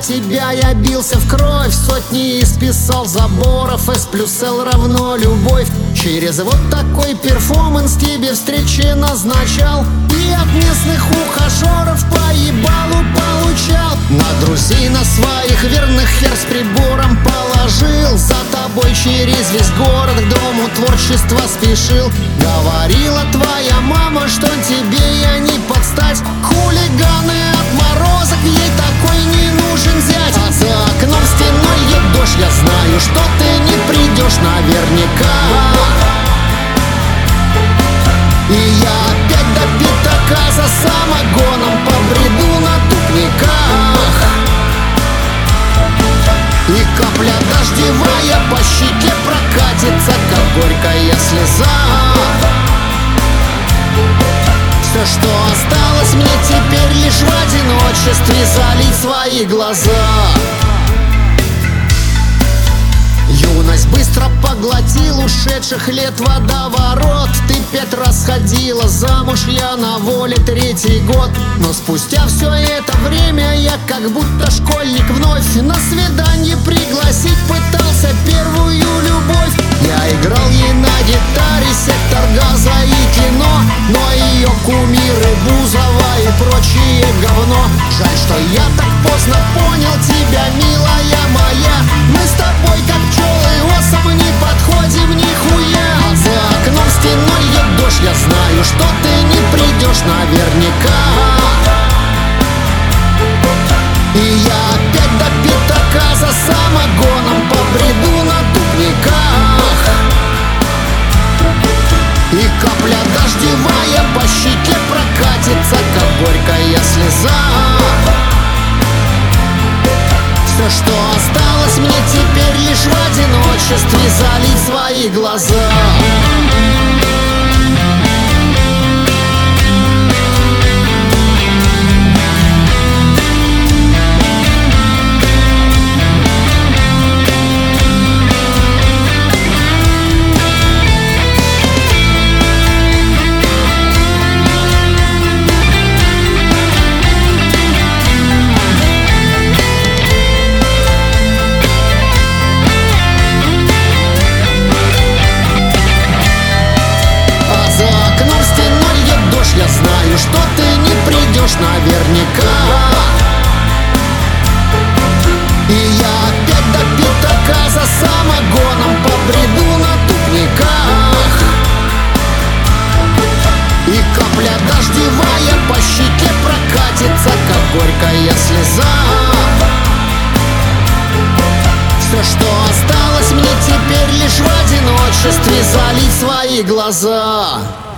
тебя я бился в кровь, сотни исписал заборов, S плюс L равно любовь. Через вот такой перформанс тебе встречи назначал, и от местных ухажеров по ебалу получал. На друзей на своих верных хер с прибором положил, за тобой через весь город к дому творчества спешил. Говорила твоя мама, что тебе я не подстать, хулиганы отморозок, ей такой не нужен зять. А за окном стеной льет дождь, я знаю, что ты не придешь наверняка. И я опять до пятака за самогоном побреду на тупниках. И капля дождевая по щеке прокатится, как горькая слеза. Все, что осталось мне теперь, лишь в одиночестве залить свои глаза. Юность быстро поглотил ушедших лет водоворот. Ты 5 раз ходила замуж, я на воле 3-й год. Но спустя все это время я как будто школьник вновь на свидание пригласить пытался первую любовь. Я играл ей на гитаре сектор газа и кино, но ее кумиры Бузова и прочее говно. Жаль, что я так поздно понял тебя, милая моя. Мы с тобой как пчелы осом не подходим нихуя. А за окном стеной льет дождь, я знаю, что ты не придешь наверняка. И я опять до пятака за самогоном побреду на тупниках. И капля дождевая по щеке прокатится, как горькая слеза. Все, что осталось мне теперь, лишь в одиночестве залить свои глаза. Я знаю, что ты не придешь наверняка. И я опять до пятака за самогоном побреду на тупниках. И капля дождевая по щеке прокатится, как горькая слеза. Все, что осталось мне теперь, лишь в одиночестве залить свои глаза.